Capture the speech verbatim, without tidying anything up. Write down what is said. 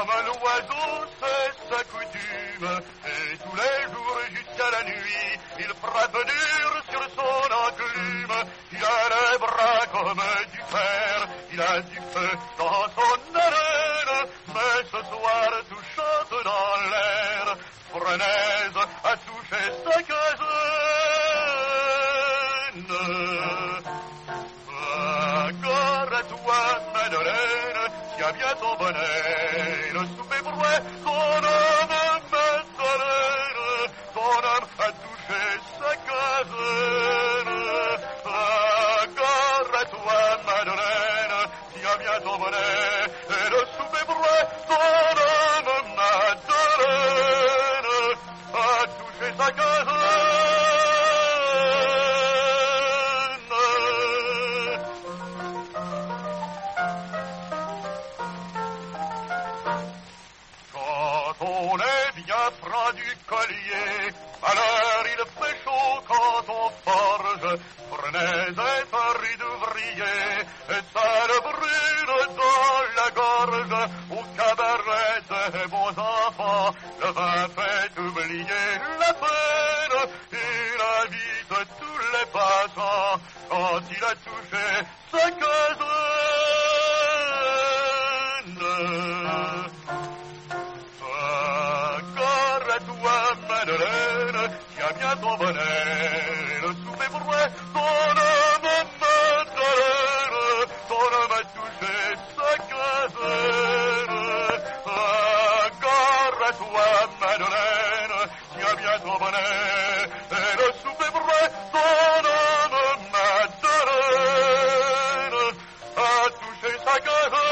Comme l'oiseau, c'est sa coutume, et tous les jours jusqu'à la nuit, il frappe dur sur son enclume. Il a les bras comme du fer, il a du feu dans son arène, mais ce soir tout chante dans l'air. Frenaise a touché sa caserne. Encore à toi, Madeleine, tiens bien ton bonnet, le souper brouet, ton homme, Madeleine, ton homme a touché sa caserne. Encore à toi, Madeleine, tiens bien ton bonnet, et le souper brouet, ton homme, Madeleine, a touché sa caserne. On est bien franc du collier, alors il fait chaud quand on forge. Frenaise est un riz d'ouvrier, et ça le brûle dans la gorge. Au cabaret des beaux enfants, le vin fait oublier la peine. Il invite tous les passants quand il a touché sa caserne. Madeleine, tiens bien ton bonnet, le souper brouet, ton homme, Madeleine, ton homme a touché sa caserne. Encore à toi, Madeleine, tiens bien ton bonnet, et le souper brouet, ton homme, Madeleine, a touché sa caserne.